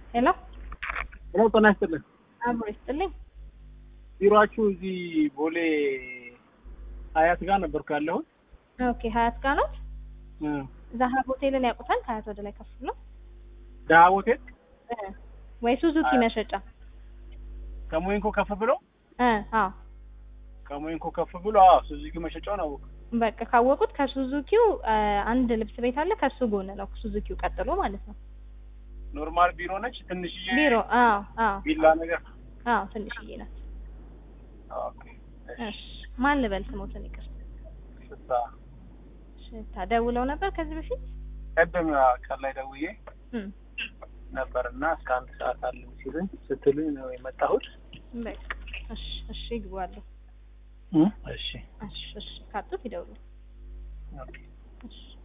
ሄሎ ሄሎ ጤና ይስጥልኝ። አብሮ ይስጥልኝ። ቢሮአችሁ እዚህ ቦሌ ሀያት ጋር ነበርኩ ያለሁት። ኦኬ ሀያት ጋር ነው። ዛሃብ ሆቴልን ያውቁታል? ሀያት ወደ ላይ ከፍ ብሎ ዛሃብ ሆቴል ወይ ሱዙኪ መሸጫ ከሞይንኮ ከፍ ብሎ አዎ ከሞይንኮ ከፍ ብሎ ሱዙኪ መሸጫው ነው። በቃ ካወቁት ከሱዙኪው አንድ ልብስ ቤት አለ፣ ከሱ ጎን ነው ሱዙኪው ቀጥሎ ማለት ነው። ኖርማል ቢሮ ነች፣ ትንሽዬ ቢሮ አዎ ቪላ ነገር ትንሽዬ ናት። ኦኬ እሺ ማን ልበል ስሞትን? ይቅር ሽታ ደውለው ነበር ከዚህ በፊት ቀደም ቀን ላይ ደውዬ ነበርና እስከ 1 ሰዓት አለው ሲሉኝ ስትሉኝ ነው የመጣሁት። በቃ እሺ ይግባሉ። እሺ ካጡት ይደውሉ። ኦኬ እሺ